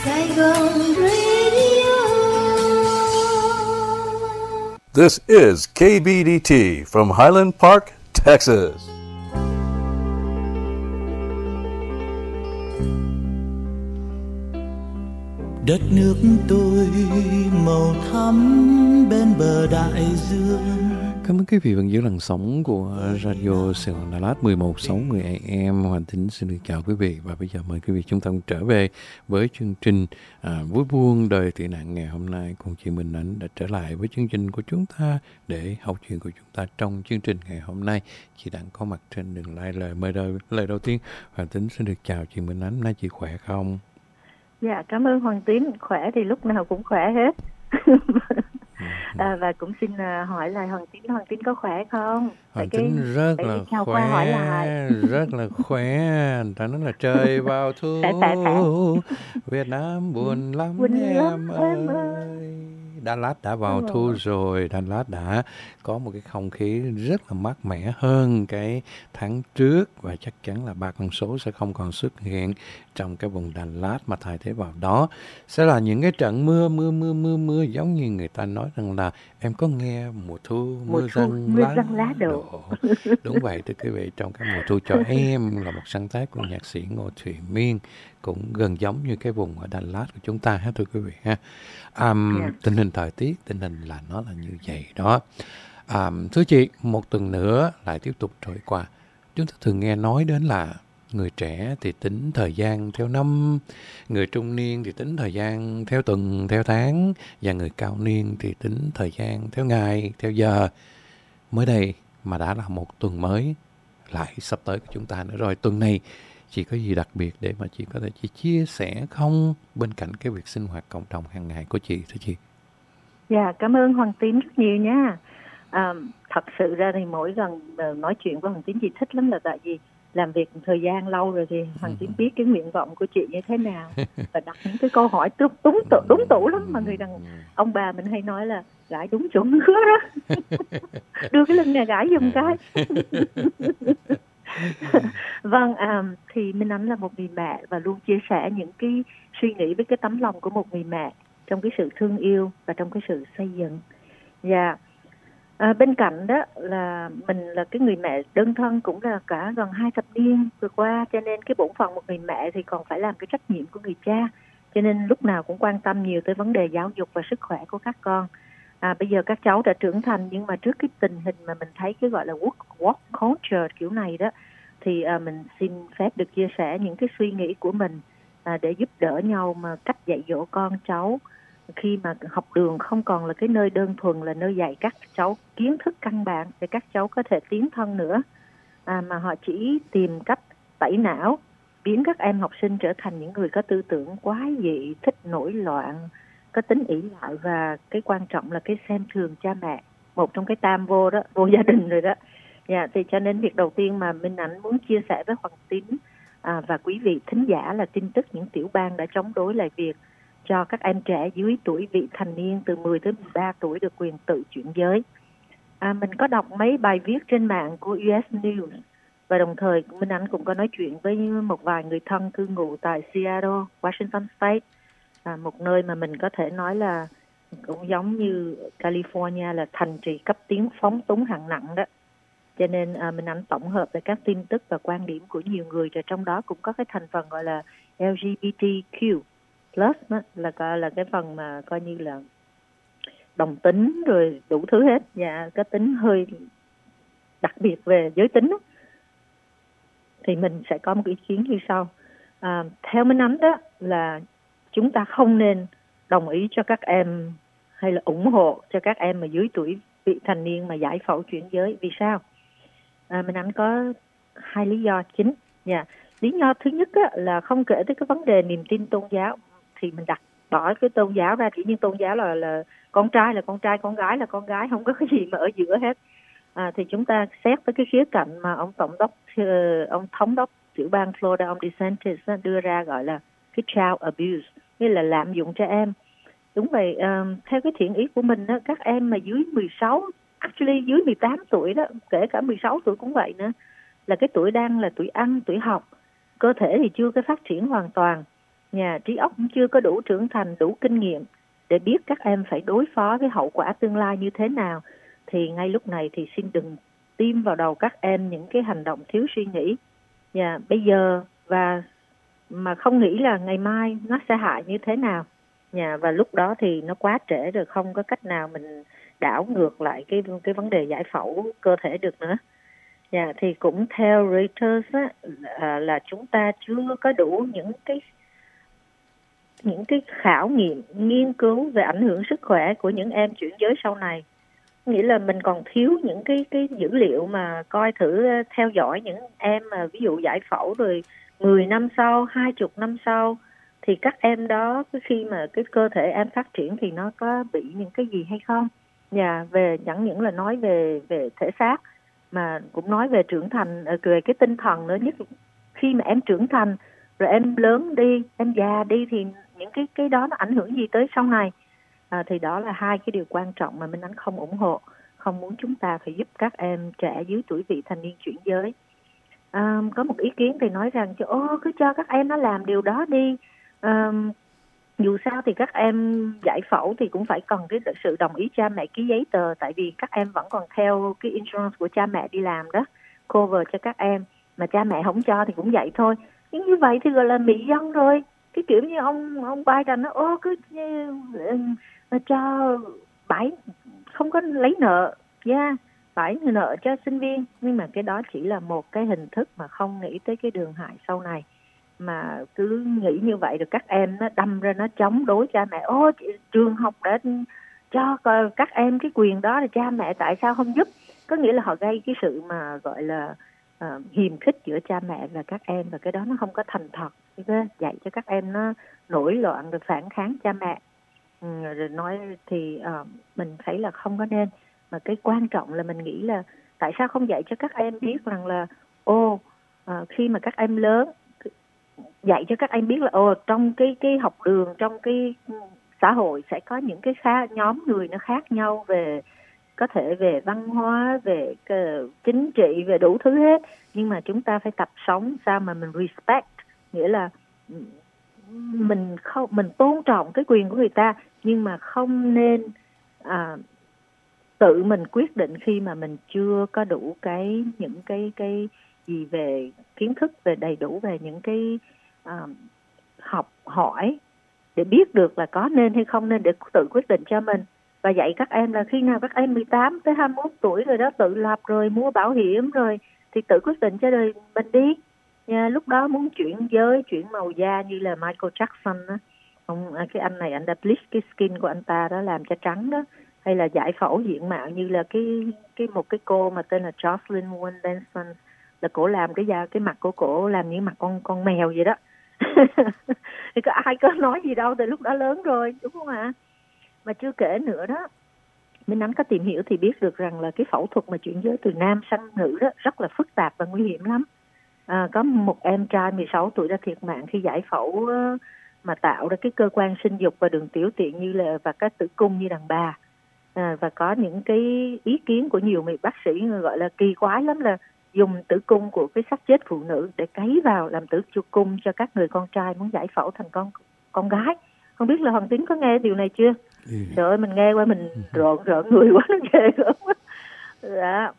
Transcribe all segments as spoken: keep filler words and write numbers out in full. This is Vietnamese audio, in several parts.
Saigon Radio. This is K B D T from Highland Park, Texas. Đất nước tôi màu thắm bên bờ đại dương. Cảm ơn quý vị vẫn giữ làn sóng của Radio Sài Gòn Đà Lạt mười một sáu mươi A M. Hoàng Tính xin được chào quý vị và bây giờ mời quý vị chúng ta trở về với chương trình à, Vui Buông Đời Tị Nạn ngày hôm nay. Cùng chị Minh Ánh đã trở lại với chương trình của chúng ta để học chuyện của chúng ta trong chương trình ngày hôm nay. Chị đang có mặt trên đường lai lời mời đời. Lời đầu tiên Hoàng Tính xin được chào chị Minh Ánh. Nay chị khỏe không? Dạ, cảm ơn Hoàng Tín. Khỏe thì lúc nào cũng khỏe hết. à, và cũng xin uh, hỏi là Hoàng Tín, Hoàng Tín có khỏe không? Hoàng Tín rất là khỏe, hỏi lại. rất là khỏe. Ta nói là trời vào thu, tại, tại, tại. Việt Nam buồn lắm buồn em, lắm, ơi. em ơi. Đà Lạt đã vào ừ. thu rồi, Đà Lạt đã có một cái không khí rất là mát mẻ hơn cái tháng trước và chắc chắn là ba con số sẽ không còn xuất hiện trong cái vùng Đà Lạt mà thay thế vào đó sẽ là những cái trận mưa mưa mưa mưa mưa giống như người ta nói rằng là em có nghe mùa thu mưa, mùa thu, răng mưa lá, răng lá đổ. Đúng vậy thưa quý vị, trong cái mùa thu cho em là một sáng tác của nhạc sĩ Ngô Thụy Miên, cũng gần giống như cái vùng ở Đà Lạt của chúng ta ha thưa quý vị ha. Um, yeah. Tình hình thời tiết, tình hình là nó là như vậy đó. Um, thưa chị, một tuần nữa lại tiếp tục trôi qua. Chúng ta thường nghe nói đến là người trẻ thì tính thời gian theo năm, người trung niên thì tính thời gian theo tuần, theo tháng, và người cao niên thì tính thời gian theo ngày, theo giờ. Mới đây mà đã là một tuần mới lại sắp tới của chúng ta nữa rồi. Tuần này chị có gì đặc biệt để mà chị có thể chị chia sẻ không bên cạnh cái việc sinh hoạt cộng đồng hàng ngày của chị thưa chị? Dạ, cảm ơn Hoàng Tín rất nhiều nha. À, thật sự ra thì mỗi lần nói chuyện với Hoàng Tín chị thích lắm, là tại vì làm việc thời gian lâu rồi thì Hoàng Tín biết cái nguyện vọng của chị như thế nào và đặt những cái câu hỏi đúng đúng tủ, đúng tủ lắm mà người đàn ông bà mình hay nói là gãi đúng chỗ ngứa đó. Đưa cái lưng này gãi giùm cái. Vâng, à, thì Minh Ánh là một người mẹ và luôn chia sẻ những cái suy nghĩ với cái tấm lòng của một người mẹ trong cái sự thương yêu và trong cái sự xây dựng. Và à, bên cạnh đó là mình là cái người mẹ đơn thân cũng là cả gần hai thập niên vừa qua, cho nên cái bổn phận một người mẹ thì còn phải làm cái trách nhiệm của người cha, cho nên lúc nào cũng quan tâm nhiều tới vấn đề giáo dục và sức khỏe của các con. À, bây giờ các cháu đã trưởng thành, nhưng mà trước cái tình hình mà mình thấy cái gọi là work, work culture kiểu này đó, thì à, mình xin phép được chia sẻ những cái suy nghĩ của mình à, để giúp đỡ nhau mà cách dạy dỗ con cháu khi mà học đường không còn là cái nơi đơn thuần là nơi dạy các cháu kiến thức căn bản để các cháu có thể tiến thân nữa, à, mà họ chỉ tìm cách tẩy não, biến các em học sinh trở thành những người có tư tưởng quái dị, thích nổi loạn, có tính ỷ lại, và cái quan trọng là cái xem thường cha mẹ, một trong cái tam vô đó, vô gia đình rồi đó. Dạ, thì cho nên việc đầu tiên mà Minh Ánh muốn chia sẻ với Hoàng Tín à, và quý vị thính giả là tin tức những tiểu bang đã chống đối lại việc cho các em trẻ dưới tuổi vị thành niên từ mười tới mười ba tuổi được quyền tự chuyển giới. À, mình có đọc mấy bài viết trên mạng của u ét News và đồng thời Minh Ánh cũng có nói chuyện với một vài người thân cư ngụ tại Seattle, Washington State, à, một nơi mà mình có thể nói là cũng giống như California là thành trì cấp tiến phóng túng hạng nặng đó. Cho nên à, mình Ánh tổng hợp về các tin tức và quan điểm của nhiều người, rồi trong đó cũng có cái thành phần gọi là L G B T Q plus đó, là coi là cái phần mà coi như là đồng tính rồi đủ thứ hết, và cái tính hơi đặc biệt về giới tính đó. Thì mình sẽ có một ý kiến như sau. À, theo Minh Ánh đó là chúng ta không nên đồng ý cho các em hay là ủng hộ cho các em mà dưới tuổi vị thành niên mà giải phẫu chuyển giới. Vì sao? À, Minh Ánh có hai lý do chính. Yeah. Lý do thứ nhất á, là không kể tới cái vấn đề niềm tin tôn giáo, thì mình đặt bỏ cái tôn giáo ra, chỉ như tôn giáo là là con trai là con trai, con gái là con gái, không có cái gì mà ở giữa hết. À, thì chúng ta xét tới cái khía cạnh mà ông tổng đốc, ông thống đốc tiểu bang Florida, ông DeSantis đưa ra gọi là cái child abuse, nghĩa là lạm dụng trẻ em. Đúng vậy, um, theo cái thiện ý của mình đó, các em mà dưới mười sáu, actually dưới mười tám tuổi đó, kể cả mười sáu tuổi cũng vậy nữa, là cái tuổi đang là tuổi ăn, tuổi học, cơ thể thì chưa cái phát triển hoàn toàn. nhà trí óc cũng chưa có đủ trưởng thành, đủ kinh nghiệm để biết các em phải đối phó với hậu quả tương lai như thế nào, thì ngay lúc này thì xin đừng tiêm vào đầu các em những cái hành động thiếu suy nghĩ. Và bây giờ và mà không nghĩ là ngày mai nó sẽ hại như thế nào. Nhà và lúc đó thì nó quá trễ rồi, không có cách nào mình đảo ngược lại cái cái vấn đề giải phẫu cơ thể được nữa. Dạ, thì cũng theo Reuters á, là, là chúng ta chưa có đủ những cái những cái khảo nghiệm, nghiên cứu về ảnh hưởng sức khỏe của những em chuyển giới sau này. Nghĩa là mình còn thiếu những cái cái dữ liệu mà coi thử theo dõi những em mà ví dụ giải phẫu rồi mười năm sau, hai mươi năm sau thì các em đó khi mà cái cơ thể em phát triển thì nó có bị những cái gì hay không. Và về chẳng những là nói về về thể xác mà cũng nói về trưởng thành, về cái tinh thần nữa. Nhất khi mà em trưởng thành rồi em lớn đi, em già đi thì những cái cái đó nó ảnh hưởng gì tới sau này. À, thì đó là hai cái điều quan trọng mà Minh Ánh không ủng hộ, không muốn chúng ta phải giúp các em trẻ dưới tuổi vị thành niên chuyển giới. À, có một ý kiến thì nói rằng ô cứ cho các em nó làm điều đó đi. À, dù sao thì các em giải phẫu thì cũng phải cần cái sự đồng ý cha mẹ ký giấy tờ, tại vì các em vẫn còn theo cái insurance của cha mẹ đi làm đó, cover cho các em, mà cha mẹ không cho thì cũng vậy thôi. Nhưng như vậy thì gọi là mị dân rồi. Cái kiểu như ông ông Biden nó ô cứ uh, cho bãi không có lấy nợ, yeah, bãi nợ cho sinh viên, nhưng mà cái đó chỉ là một cái hình thức mà không nghĩ tới cái đường hại sau này, mà cứ nghĩ như vậy rồi các em nó đâm ra nó chống đối cha mẹ. Ô trường học đã cho các em cái quyền đó là cha mẹ tại sao không giúp? Có nghĩa là họ gây cái sự mà gọi là uh, hiềm khích giữa cha mẹ và các em, và cái đó nó không có thành thật. Dạy cho các em nó nổi loạn rồi phản kháng cha mẹ. Ừ, rồi nói thì uh, mình thấy là không có nên. Mà cái quan trọng là mình nghĩ là tại sao không dạy cho các em biết rằng là ô uh, khi mà các em lớn, dạy cho các em biết là ồ trong cái cái học đường, trong cái xã hội sẽ có những cái khá, nhóm người nó khác nhau về có thể về văn hóa, về uh, chính trị, về đủ thứ hết, nhưng mà chúng ta phải tập sống sao mà mình respect, nghĩa là mình không mình tôn trọng cái quyền của người ta, nhưng mà không nên à, tự mình quyết định khi mà mình chưa có đủ cái những cái cái gì về kiến thức, về đầy đủ về những cái à, học hỏi để biết được là có nên hay không nên để tự quyết định cho mình. Và dạy các em là khi nào các em mười tám tới hai mươi mốt tuổi rồi đó, tự lập rồi, mua bảo hiểm rồi thì tự quyết định cho đời mình đi. Nha, lúc đó muốn chuyển giới, chuyển màu da như là Michael Jackson đó. Ông, cái anh này anh đã bleach cái skin của anh ta đó, làm cho trắng đó. Hay là giải phẫu diện mạo như là cái cái một cái cô mà tên là Jocelyn Wynn Benson, là cổ làm cái da, cái mặt của cổ làm như mặt con con mèo vậy đó. Thì có ai có nói gì đâu, từ lúc đó lớn rồi, đúng không ạ? Mà chưa kể nữa đó, Minh Ánh có tìm hiểu thì biết được rằng là cái phẫu thuật mà chuyển giới từ nam sang nữ đó rất là phức tạp và nguy hiểm lắm. À, có một em trai mười sáu tuổi đã thiệt mạng khi giải phẫu uh, mà tạo ra cái cơ quan sinh dục và đường tiểu tiện như là và cái tử cung như đàn bà. À, và có những cái ý kiến của nhiều vị bác sĩ gọi là kỳ quái lắm, là dùng tử cung của cái xác chết phụ nữ để cấy vào làm tử cung cho các người con trai muốn giải phẫu thành con con gái. Không biết là Hoàng Tín có nghe điều này chưa? Ừ. Trời ơi, mình nghe qua mình rợn rợn người quá, nó ghê gớm quá. Dạ.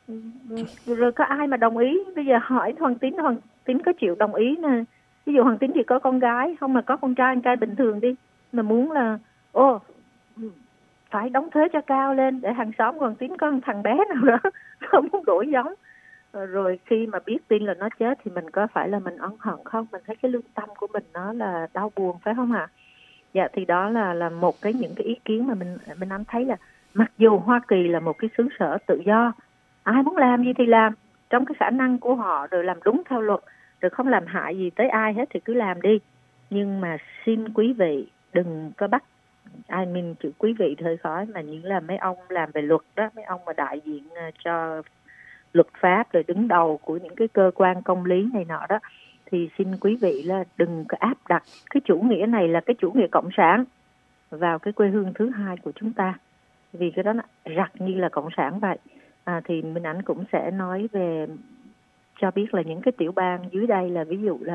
Rồi có ai mà đồng ý? Bây giờ hỏi Hoàng Tín, Hoàng Tín có chịu đồng ý nè? Ví dụ Hoàng Tín chỉ có con gái, không mà có con trai, con trai bình thường đi, mà muốn là ô phải đóng thuế cho cao lên để hàng xóm Hoàng Tín có một thằng bé nào đó không muốn đổi giống. Rồi khi mà biết tin là nó chết thì mình có phải là mình ân hận không? Mình thấy cái lương tâm của mình nó là đau buồn, phải không ạ? À? Dạ, thì đó là là một cái những cái ý kiến mà mình mình anh thấy là mặc dù Hoa Kỳ là một cái xứ sở tự do, ai muốn làm gì thì làm trong cái khả năng của họ, rồi làm đúng theo luật, rồi không làm hại gì tới ai hết thì cứ làm đi. Nhưng mà xin quý vị đừng có bắt, ai I mean chữ quý vị hơi khó, mà những là mấy ông làm về luật đó, mấy ông mà đại diện cho luật pháp rồi đứng đầu của những cái cơ quan công lý này nọ đó, thì xin quý vị là đừng có áp đặt cái chủ nghĩa này là cái chủ nghĩa cộng sản vào cái quê hương thứ hai của chúng ta, vì cái đó nó rặt như là cộng sản vậy. À, thì Minh Ánh cũng sẽ nói về cho biết là những cái tiểu bang dưới đây là ví dụ là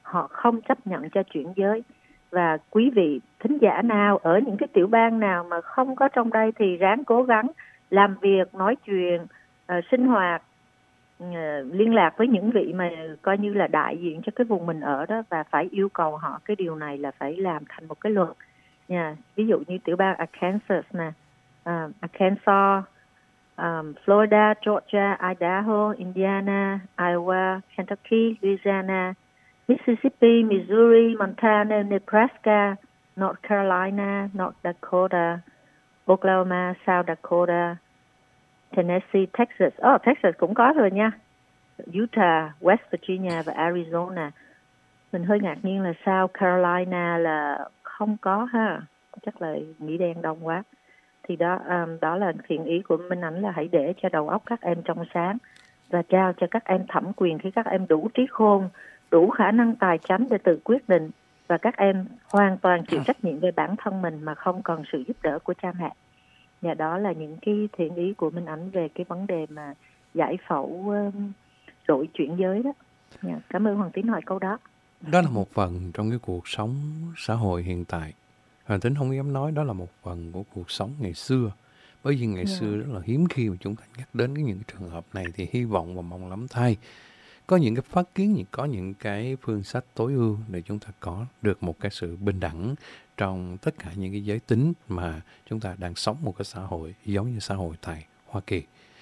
họ không chấp nhận cho chuyển giới. Và quý vị thính giả nào ở những cái tiểu bang nào mà không có trong đây thì ráng cố gắng làm việc, nói chuyện, uh, sinh hoạt, uh, liên lạc với những vị mà coi như là đại diện cho cái vùng mình ở đó, và phải yêu cầu họ cái điều này là phải làm thành một cái luật nha. Ví dụ như tiểu bang Arkansas nè, uh, Arkansas, um, Florida, Georgia, Idaho, Indiana, Iowa, Kentucky, Louisiana, Mississippi, Missouri, Montana, Nebraska, North Carolina, North Dakota, Oklahoma, South Dakota, Tennessee, Texas. Oh, Texas cũng có rồi nha. Utah, West Virginia và Arizona. Mình hơi ngạc nhiên là South Carolina là không có ha. Chắc là Mỹ đen đông quá. Thì đó um, đó là thiện ý của Minh Ánh, là hãy để cho đầu óc các em trong sáng và trao cho các em thẩm quyền khi các em đủ trí khôn, đủ khả năng tài chánh để tự quyết định, và các em hoàn toàn chịu trách nhiệm về bản thân mình mà không cần sự giúp đỡ của cha mẹ. Và đó là những cái thiện ý của Minh Ánh về cái vấn đề mà giải phẫu um, đổi chuyển giới đó. Yeah, cảm ơn Hoàng Tín hỏi câu đó. Đó là một phần trong cái cuộc sống xã hội hiện tại. Hoàng Tín không dám nói đó là một phần của cuộc sống ngày xưa. Bởi vì ngày yeah. xưa rất là hiếm khi mà chúng ta nhắc đến cái những trường hợp này, thì hy vọng và mong lắm thay có những cái phát kiến, có những cái phương sách tối ưu để chúng ta có được một cái sự bình đẳng trong tất cả những cái giới tính mà chúng ta đang sống một cái xã hội giống như xã hội tại Hoa Kỳ.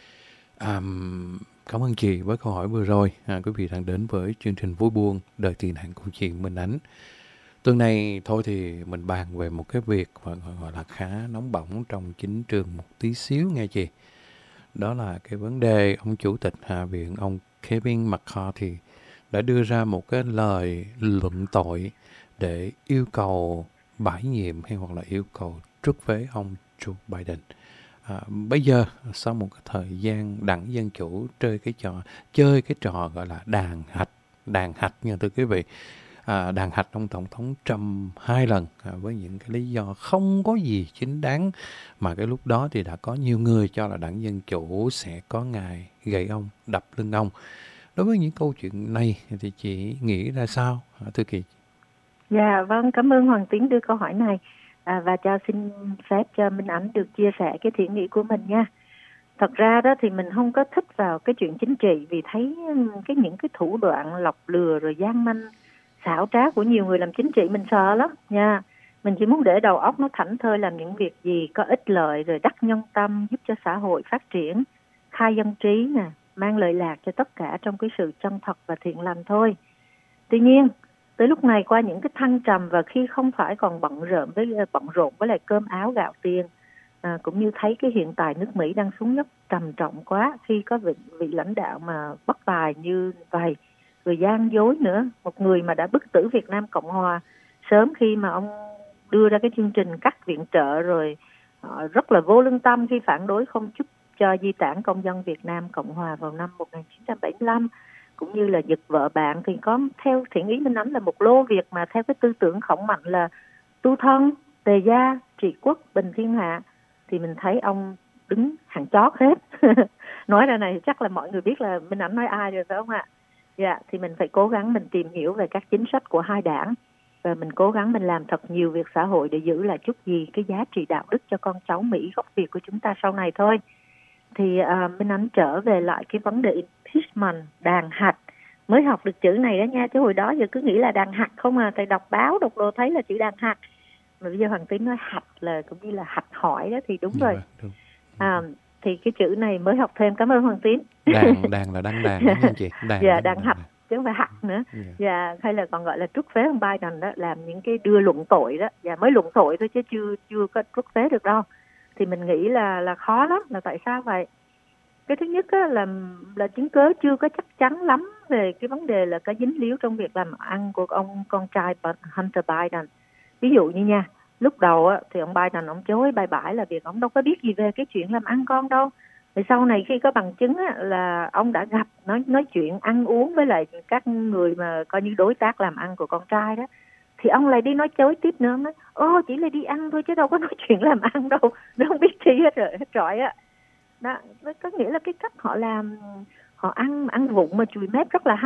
À, cảm ơn chị với câu hỏi vừa rồi. À, quý vị đang đến với chương trình Vui Buồn Đời Tị Nạn của chị Minh Ánh. Tuần này thôi thì mình bàn về một cái việc gọi là khá nóng bỏng trong chính trường một tí xíu nghe chị. Đó là cái vấn đề ông Chủ tịch Hạ viện, ông Kevin McCarthy đã đưa ra một cái lời luận tội để yêu cầu bãi nhiệm hay hoặc là yêu cầu truất phế ông Joe Biden. À, bây giờ sau một cái thời gian đảng Dân Chủ chơi cái trò chơi cái trò gọi là đàn hạch đàn hạch nha thưa quý vị, à, đàn hạch ông tổng thống Trump hai lần à, với những cái lý do không có gì chính đáng, mà cái lúc đó thì đã có nhiều người cho là đảng Dân Chủ sẽ có ngày gậy ông, đập lưng ông. Đối với những câu chuyện này thì chị nghĩ ra sao thưa chị? Dạ vâng, cảm ơn Hoàng Tín đưa câu hỏi này. À, và cho xin phép cho Minh Ánh được chia sẻ cái thiện nghĩ của mình nha. Thật ra đó thì mình không có thích vào cái chuyện chính trị, vì thấy cái những cái thủ đoạn lọc lừa rồi gian manh xảo trá của nhiều người làm chính trị mình sợ lắm nha. Mình chỉ muốn để đầu óc nó thảnh thơi làm những việc gì có ích lợi, rồi đắc nhân tâm, giúp cho xã hội phát triển, khai dân trí nè, mang lợi lạc cho tất cả trong cái sự chân thật và thiện lành thôi. Tuy nhiên tới lúc này, qua những cái thăng trầm và khi không phải còn bận rộn với bận rộn với lại cơm áo gạo tiền, à, cũng như thấy cái hiện tại nước Mỹ đang xuống dốc trầm trọng quá khi có vị, vị lãnh đạo mà bất tài như vậy, rồi gian dối nữa, một người mà đã bức tử Việt Nam Cộng Hòa sớm khi mà ông đưa ra cái chương trình cắt viện trợ, rồi họ rất là vô lương tâm khi phản đối không giúp cho di tản công dân Việt Nam Cộng Hòa vào năm một nghìn chín trăm bảy mươi lăm, cũng như là giật vợ bạn, thì có theo thiện ý Minh Ánh là một lô việc mà theo cái tư tưởng khổng mạnh là tu thân, tề gia, trị quốc, bình thiên hạ, thì mình thấy ông đứng hàng chót hết. Nói ra này chắc là mọi người biết là Minh Ánh nói ai rồi phải không ạ? Dạ, thì mình phải cố gắng mình tìm hiểu về các chính sách của hai đảng, và mình cố gắng mình làm thật nhiều việc xã hội để giữ lại chút gì cái giá trị đạo đức cho con cháu Mỹ gốc Việt của chúng ta sau này thôi. Thì uh, Minh Ánh trở về lại cái vấn đề impeachment, đàn hạch. Mới học được chữ này đó nha, chứ hồi đó giờ cứ nghĩ là đàn hạch không à, tại đọc báo đọc đồ thấy là chữ đàn hạch. Mà bây giờ Hoàng Tín nói hạch là cũng như là hạch hỏi đó, thì đúng, đúng rồi. Đúng. À, thì cái chữ này mới học thêm, cảm ơn Hoàng Tín. Đàn, đàn là đăng đàn đúng không chị? Đàn, dạ, đàn hạch chứ không phải hạch nữa. Yeah. Dạ, hay là còn gọi là truất phế ông Biden đó, làm những cái đưa luận tội đó. Dạ, mới luận tội thôi chứ chưa chưa có truất phế được đâu. Thì mình nghĩ là là khó lắm, là tại sao vậy? Cái thứ nhất á, là là chứng cớ chưa có chắc chắn lắm về cái vấn đề là có dính líu trong việc làm ăn của ông con trai Hunter Biden. Ví dụ như nha, lúc đầu á, thì ông Biden ông chối bày bãi là việc ông đâu có biết gì về cái chuyện làm ăn con đâu. Rồi sau này khi có bằng chứng á, là ông đã gặp nói nói chuyện ăn uống với lại các người mà coi như đối tác làm ăn của con trai đó, thì ông lại đi nói chối tiếp nữa, nói ô chỉ là đi ăn thôi chứ đâu có nói chuyện làm ăn đâu, nó không biết chi hết rồi hết trọi á. Đó, có nghĩa là cái cách họ làm, họ ăn ăn vụng mà chùi mép rất là hay.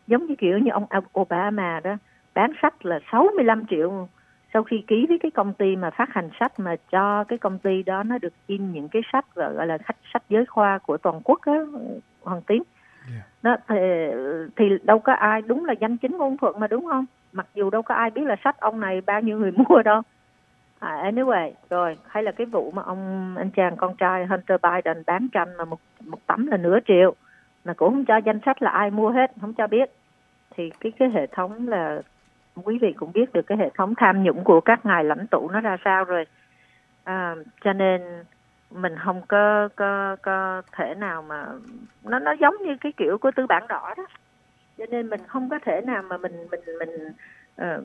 giống như kiểu như ông Obama đó, bán sách là sáu mươi lăm triệu sau khi ký với cái công ty mà phát hành sách, mà cho cái công ty đó nó được in những cái sách gọi là sách sách giới khoa của toàn quốc á, Hoàng Tiến. Yeah. Đó thì, thì đâu có ai, đúng là danh chính ngôn thuận mà, đúng không? Mặc dù đâu có ai biết là sách ông này bao nhiêu người mua đâu. À, anyway, rồi hay là cái vụ mà ông anh chàng con trai Hunter Biden bán tranh mà một một tấm là nửa triệu, mà cũng không cho danh sách là ai mua hết, không cho biết. Thì cái cái hệ thống là quý vị cũng biết được cái hệ thống tham nhũng của các ngài lãnh tụ nó ra sao rồi. À, cho nên mình không có có có thể nào mà nó nó giống như cái kiểu của tư bản đỏ đó. Cho nên mình không có thể nào mà mình mình mình uh,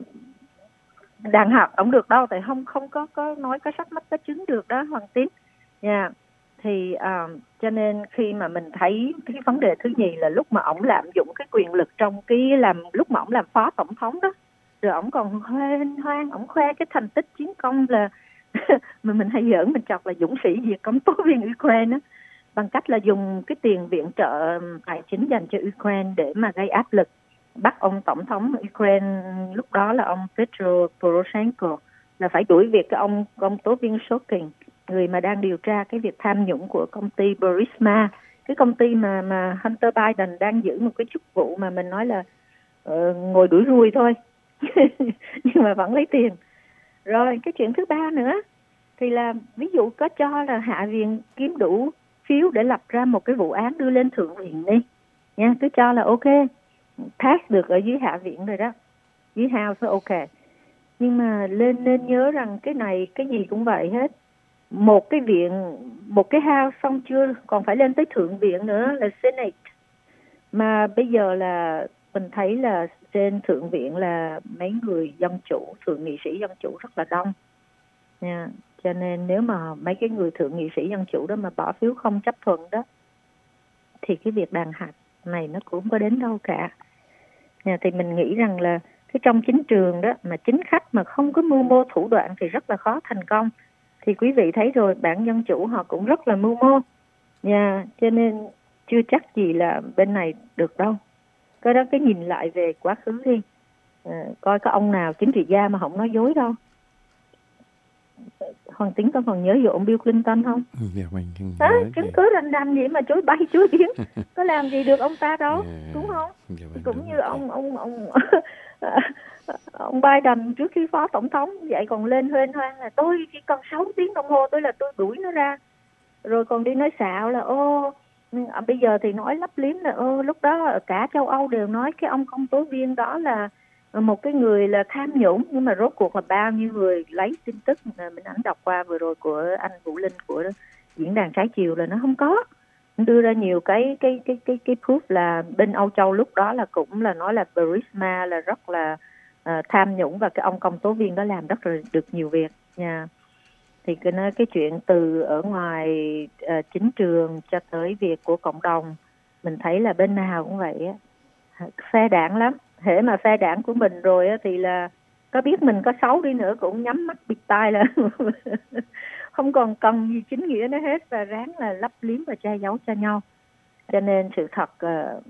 đàn học ông được đâu, tại không không có có nói có sách mách có chứng được đó, Hoàng Tín. Nha. Yeah. Thì uh, cho nên khi mà mình thấy cái vấn đề thứ nhì là lúc mà ông lạm dụng cái quyền lực trong cái làm lúc mà ông làm phó tổng thống đó, rồi ông còn hoan hoan ông khoe cái thành tích chiến công là mà mình hay giỡn mình chọc là dũng sĩ diệt công tố viên Ukraine đó, bằng cách là dùng cái tiền viện trợ tài chính dành cho Ukraine để mà gây áp lực bắt ông tổng thống Ukraine lúc đó là ông Petro Poroshenko là phải đuổi việc cái ông công tố viên Shokin, người mà đang điều tra cái việc tham nhũng của công ty Burisma, cái công ty mà mà Hunter Biden đang giữ một cái chức vụ mà mình nói là uh, ngồi đuổi ruồi thôi nhưng mà vẫn lấy tiền. Rồi cái chuyện thứ ba nữa thì là ví dụ có cho là Hạ viện kiếm đủ phiếu để lập ra một cái vụ án đưa lên Thượng viện đi nha, cứ cho là ok, pass được ở dưới Hạ viện rồi đó, dưới House ok. Nhưng mà lên nên nhớ rằng cái này cái gì cũng vậy hết, một cái viện, một cái House xong chưa, còn phải lên tới Thượng viện nữa là Senate. Mà bây giờ là mình thấy là trên Thượng viện là mấy người dân chủ, thượng nghị sĩ dân chủ rất là đông nha. Cho nên nếu mà mấy cái người thượng nghị sĩ dân chủ đó mà bỏ phiếu không chấp thuận đó thì cái việc đàn hạt này nó cũng không có đến đâu cả nha. Thì mình nghĩ rằng là cái trong chính trường đó mà chính khách mà không có mưu mô thủ đoạn thì rất là khó thành công. Thì quý vị thấy rồi, bản dân chủ họ cũng rất là mưu mô nha. Cho nên chưa chắc gì là bên này được đâu. Cái đó cái nhìn lại về quá khứ đi, à, coi có ông nào chính trị gia mà không nói dối đâu. Hoàng Tính có còn nhớ vụ ông Bill Clinton không? Dạ, mình à, chứng cứ rành rành gì mà chối bay chối biến, có làm gì được ông ta đâu, yeah, đúng không? Dạ, cũng như ông ông ông ông Biden trước khi phó tổng thống vậy còn lên huênh hoang là tôi chỉ còn sáu tiếng đồng hồ tôi là tôi đuổi nó ra, rồi còn đi nói xạo là ô à, bây giờ thì nói lấp liếm là ô lúc đó cả châu Âu đều nói cái ông công tố viên đó là một cái người là tham nhũng, nhưng mà rốt cuộc là bao nhiêu người lấy tin tức mình ảnh đọc qua vừa rồi của anh Vũ Linh của diễn đàn trái chiều là nó không có, đưa ra nhiều cái cái cái cái cái proof là bên Âu Châu lúc đó là cũng là nói là Burisma là rất là uh, tham nhũng và cái ông công tố viên đó làm rất là được nhiều việc nha. Thì cái nói cái chuyện từ ở ngoài uh, chính trường cho tới việc của cộng đồng, mình thấy là bên nào cũng vậy á, phe đảng lắm. Hễ mà phe đảng của mình rồi á thì là có biết mình có xấu đi nữa cũng nhắm mắt bịt tai là không còn cần gì chính nghĩa nữa hết, và ráng là lấp liếm và che giấu cho nhau. Cho nên sự thật uh,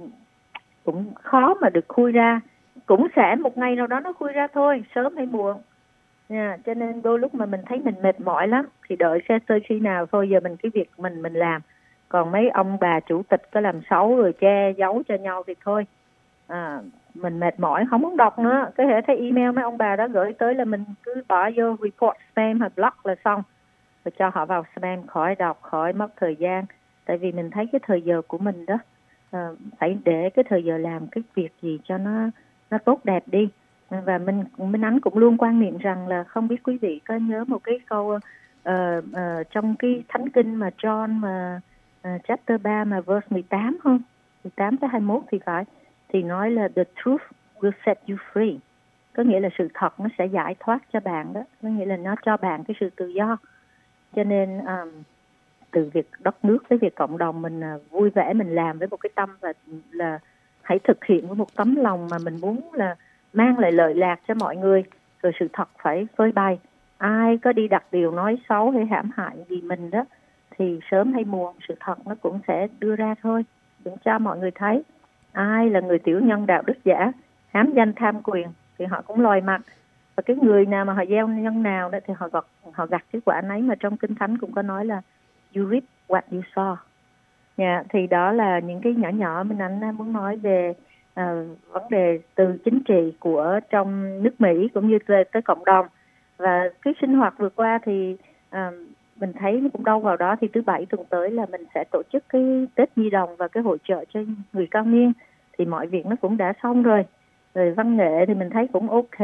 cũng khó mà được khui ra, cũng sẽ một ngày nào đó nó khui ra thôi, sớm hay muộn nha. Cho nên đôi lúc mà mình thấy mình mệt mỏi lắm thì đợi xe tới khi nào thôi, giờ mình cái việc mình mình làm, còn mấy ông bà chủ tịch có làm xấu rồi che giấu cho nhau thì thôi. À, mình mệt mỏi không muốn đọc nữa, cái hệ thấy email mấy ông bà đó gửi tới là mình cứ bỏ vô report spam hoặc block là xong, rồi cho họ vào spam, khỏi đọc, khỏi mất thời gian. Tại vì mình thấy cái thời giờ của mình đó à, phải để cái thời giờ làm cái việc gì cho nó nó tốt đẹp đi. Và mình Minh Ánh cũng luôn quan niệm rằng là không biết quý vị có nhớ một cái câu uh, uh, trong cái thánh kinh mà John mà uh, chapter ba mà verse mười tám không? mười tám tới hai mươi mốt thì phải. Thì nói là the truth will set you free. Có nghĩa là sự thật nó sẽ giải thoát cho bạn đó. Có nghĩa là nó cho bạn cái sự tự do. Cho nên um, từ việc đất nước tới việc cộng đồng mình uh, vui vẻ mình làm với một cái tâm và là hãy thực hiện với một tấm lòng mà mình muốn là mang lại lợi lạc cho mọi người. Rồi sự thật phải phơi bày. Ai có đi đặt điều nói xấu hay hãm hại gì mình đó thì sớm hay muộn sự thật nó cũng sẽ đưa ra thôi. Đừng cho mọi người thấy. ai là người tiểu nhân đạo đức giả, hám danh tham quyền thì họ cũng lòi mặt. Và cái người nào mà họ gieo nhân nào đó thì họ gặt họ gặt cái quả nấy, mà trong Kinh Thánh cũng có nói là you reap what you sow. Yeah, thì đó là những cái nhỏ nhỏ mình anh muốn nói về uh, vấn đề từ chính trị của trong nước Mỹ cũng như về tới cộng đồng. Và cái sinh hoạt vừa qua thì uh, mình thấy nó cũng đâu vào đó, thì thứ bảy tuần tới là mình sẽ tổ chức cái Tết Nhi đồng và cái hội chợ cho người cao niên. Thì mọi việc nó cũng đã xong rồi. Rồi văn nghệ thì mình thấy cũng ok.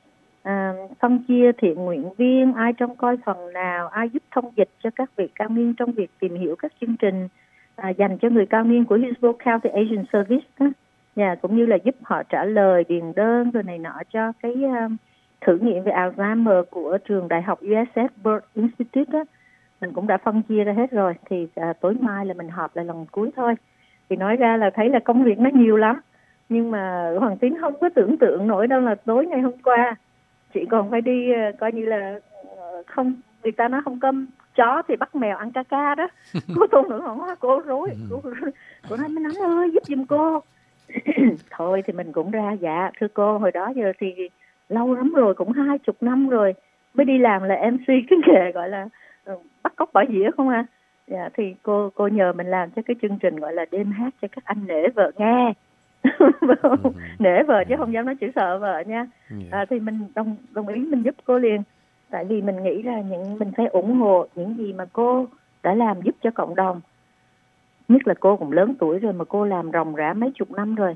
À, phân chia thiện nguyện viên, ai trông coi phần nào, ai giúp thông dịch cho các vị cao niên trong việc tìm hiểu các chương trình à, dành cho người cao niên của Hillsborough County Asian Service đó. Yeah, cũng như là giúp họ trả lời điền đơn rồi này nọ cho cái uh, thử nghiệm về Alzheimer của trường đại học u ét ét Bird Institute đó. Mình cũng đã phân chia ra hết rồi. Thì à, tối mai là mình họp lại lần cuối thôi. Thì nói ra là thấy là công việc nó nhiều lắm, nhưng mà Hoàng Tín không có tưởng tượng nổi đâu là tối ngày hôm qua chị còn phải đi uh, coi như là uh, không, người ta nói không cơm chó thì bắt mèo ăn ca ca đó. Cô Tôn Nữ Hoàng Hoa cô rối, cô, cô nói mới nói ơi giúp giùm cô. Thôi thì mình cũng ra, dạ thưa cô, hồi đó giờ thì lâu lắm rồi, cũng hai chục năm rồi mới đi làm là em xê cái nghề gọi là uh, bắt cóc bỏ dĩa không à. Dạ, thì cô cô nhờ mình làm cho cái chương trình gọi là đêm hát cho các anh nể vợ nghe. ừ. Nể vợ chứ không dám nói chữ sợ vợ nha. À, thì mình đồng đồng ý mình giúp cô liền, tại vì mình nghĩ là những mình phải ủng hộ những gì mà cô đã làm giúp cho cộng đồng. Nhất là cô cũng lớn tuổi rồi mà cô làm ròng rã mấy chục năm rồi.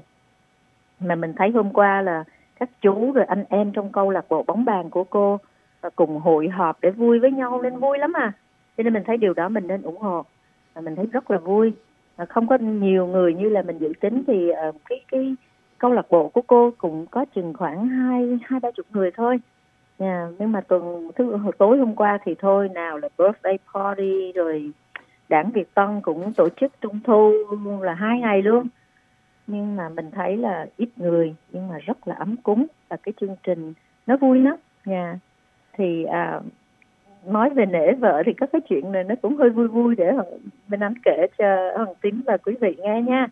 Mà mình thấy hôm qua là các chú rồi anh em trong câu lạc bộ bóng bàn của cô cùng hội họp để vui với nhau, nên vui lắm à. Cho nên mình thấy điều đó mình nên ủng hộ. Và mình thấy rất là vui. Không có nhiều người như là mình dự tính thì uh, cái cái câu lạc bộ của cô cũng có chừng khoảng hai hai ba chục người thôi. Yeah, nhưng mà tuần thứ tối hôm qua thì thôi, nào là birthday party rồi Đảng Việt Tân cũng tổ chức trung thu là hai ngày luôn. Nhưng mà mình thấy là ít người nhưng mà rất là ấm cúng, và cái chương trình nó vui lắm. Yeah. Thì uh, nói về nể vợ thì có cái chuyện này nó cũng hơi vui vui để bên anh kể cho Hồng Tín và quý vị nghe nha.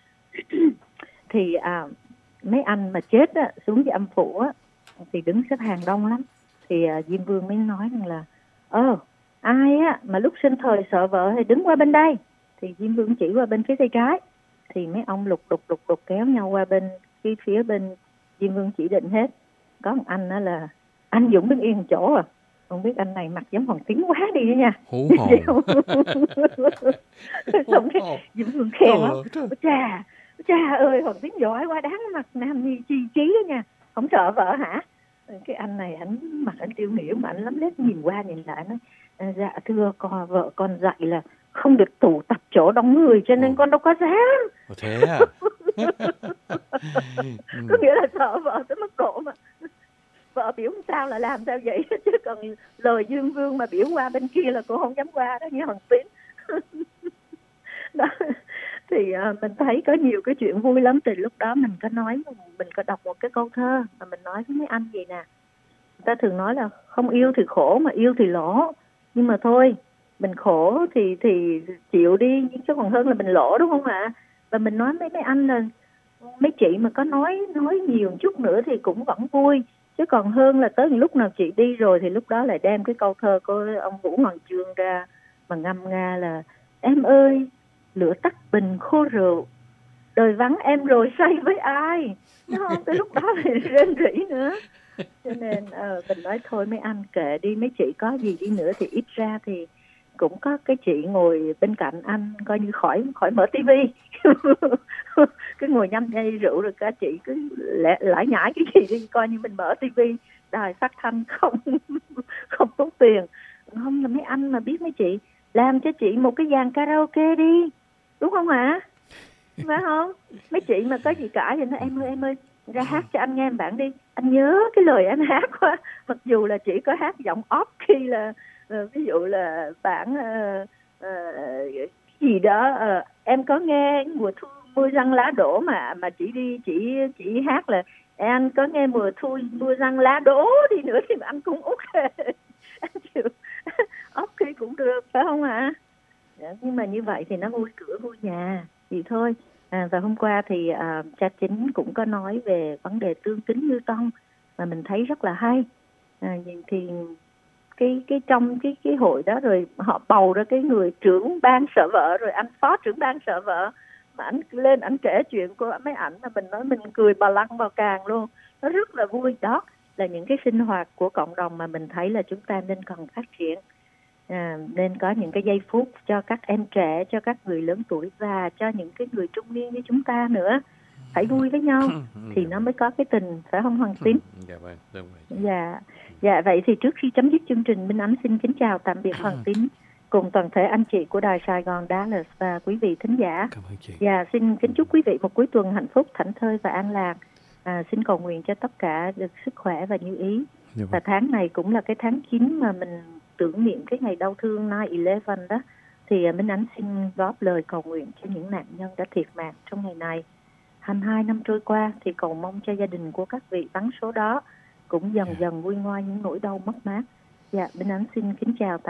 Thì à, mấy anh mà chết á, xuống với âm phủ á, thì đứng xếp hàng đông lắm. Thì à, Diêm Vương mới nói rằng là ơ ai á mà lúc sinh thời sợ vợ thì đứng qua bên đây. Thì Diêm Vương chỉ qua bên phía tay trái. Thì mấy ông lục đục lục đục kéo nhau qua bên phía phía bên Diêm Vương chỉ định hết. Có một anh đó là anh Dũng đứng yên chỗ à. Không biết anh này mặt giống Hoàng Tín quá đi nha. Hú hồn. Xong cái Diêm Vương khen lắm. Chà, chà ơi Hoàng Tín giỏi quá, đáng mặt nam nhi chi trí đó nha. Không sợ vợ hả? Cái anh này anh mặt anh tiêu nghỉu mà anh lắm lết nhìn qua nhìn lại nói dạ thưa con, vợ con dạy là không được tụ tập chỗ đông người cho nên Ồ. con đâu có dám. Ồ, thế à? Có nghĩa là sợ vợ tới mức độ mà vợ biểu sao là làm sao vậy, chứ còn lời Dương Vương mà biểu qua bên kia là cô không dám qua đó như Hoàng Tín. Đó. Thì uh, mình thấy có nhiều cái chuyện vui lắm. Từ lúc đó mình có nói, mình có đọc một cái câu thơ mà mình nói với mấy anh gì nè, người ta thường nói là không yêu thì khổ mà yêu thì lỗ, nhưng mà thôi mình khổ thì thì chịu đi, chứ còn hơn là mình lỗ, đúng không ạ? Và mình nói với mấy anh là mấy chị mà có nói nói nhiều chút nữa thì cũng vẫn vui, chứ còn hơn là tới lúc nào chị đi rồi thì lúc đó lại đem cái câu thơ của ông Vũ Hoàng Chương ra mà ngâm nga là em ơi lửa tắt bình khô rượu, đời vắng em rồi say với ai, đúng không? Tới lúc đó thì rên rỉ nữa. Cho nên uh, mình nói thôi mấy anh kệ đi, mấy chị có gì đi nữa thì ít ra thì cũng có cái chị ngồi bên cạnh anh coi như khỏi khỏi mở tivi. Cứ ngồi nhâm nhay rượu rồi các chị cứ lẽ lải nhải cái gì đi, coi như mình mở tivi, đài phát thanh không không tốn tiền. Không là mấy anh mà biết mấy chị làm cho chị một cái dàn karaoke đi, đúng không ạ? Phải không? Mấy chị mà có gì cả thì nói em ơi em ơi ra hát cho anh nghe bản đi, anh nhớ cái lời em hát quá, mặc dù là chỉ có hát giọng off khi là uh, ví dụ là bản uh, uh, gì đó uh, em có nghe mùa thu mưa răng lá đổ mà mà chỉ đi chỉ chỉ hát là anh có nghe mùa thu mưa răng lá đổ đi nữa thì anh cũng ok. Anh chịu ok cũng được, phải không ạ? À? Nhưng mà như vậy thì nó vui cửa vui nhà thì thôi. À, và hôm qua thì à, cha Chính cũng có nói về vấn đề tương kính như con mà mình thấy rất là hay. À, thì cái cái trong cái cái hội đó rồi họ bầu ra cái người trưởng ban sợ vợ, rồi anh phó trưởng ban sợ vợ, mà anh lên anh kể chuyện của mấy ảnh là mình nói mình cười bà lăn vào càng luôn. Nó rất là vui. Đó là những cái sinh hoạt của cộng đồng mà mình thấy là chúng ta nên cần phát triển. À, nên có những cái giây phút cho các em trẻ, cho các người lớn tuổi và cho những cái người trung niên như chúng ta nữa. Phải vui với nhau thì nó mới có cái tình, phải không Hoàng Tín? Dạ vâng, đúng rồi. Dạ, dạ vậy thì trước khi chấm dứt chương trình, Minh Ánh xin kính chào tạm biệt Hoàng Tín cùng toàn thể anh chị của Đài Sài Gòn Dallas và quý vị thính giả. Cảm ơn chị. Dạ, xin kính chúc quý vị một cuối tuần hạnh phúc, thảnh thơi và an lạc. À, xin cầu nguyện cho tất cả được sức khỏe và như ý. Dạ vâng. Và tháng này cũng là cái tháng chín mà mình tưởng niệm cái ngày đau thương nine eleven đó. Thì Minh Ánh xin góp lời cầu nguyện cho những nạn nhân đã thiệt mạng trong ngày này. hai mươi hai năm trôi qua thì cầu mong cho gia đình của các vị vắng số đó cũng dần dần nguôi ngoai những nỗi đau mất mát. Dạ, Minh Ánh xin kính chào.